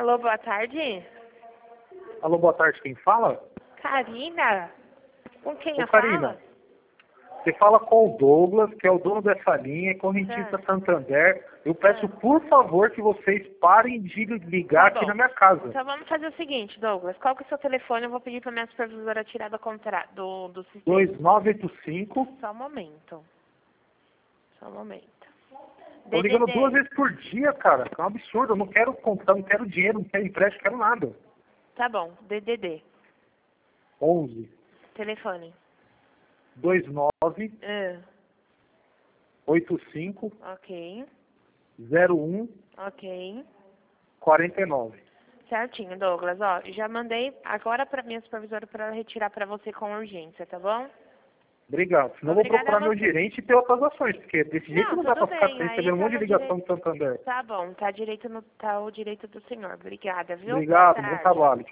Alô, boa tarde. Alô, boa tarde, quem fala? Karina? Com quem Ô, eu Karina, falo? você fala com o Douglas, que é o dono dessa linha, correntista Tá. Santander. Eu peço, por favor, que vocês parem de ligar Tá aqui bom. na minha casa. Então vamos fazer o seguinte, Douglas. Qual que é o seu telefone? Eu vou pedir pra minha supervisora tirar do sistema. 2985. Só um momento. Só um momento. Tô ligando 2 DDD. vezes por dia, cara. É um absurdo. Eu não quero comprar, não quero dinheiro, não quero empréstimo, não quero nada. Tá bom. DDD. 11 Telefone. 29 Ah, 85 ok. 01 Ok. 49. Certinho, Douglas. Ó, já mandei agora pra minha supervisora pra ela retirar pra você com urgência, tá bom? Obrigado. Senão eu vou Obrigada a procurar meu você. gerente e ter outras ações, porque desse jeito Não, não dá tudo pra ficar bem. Aí recebendo um tá monte de no ligação direito. do Santander. Tá bom, tá o direito do senhor. Obrigada, viu? Boa Obrigado, bom tarde. trabalho.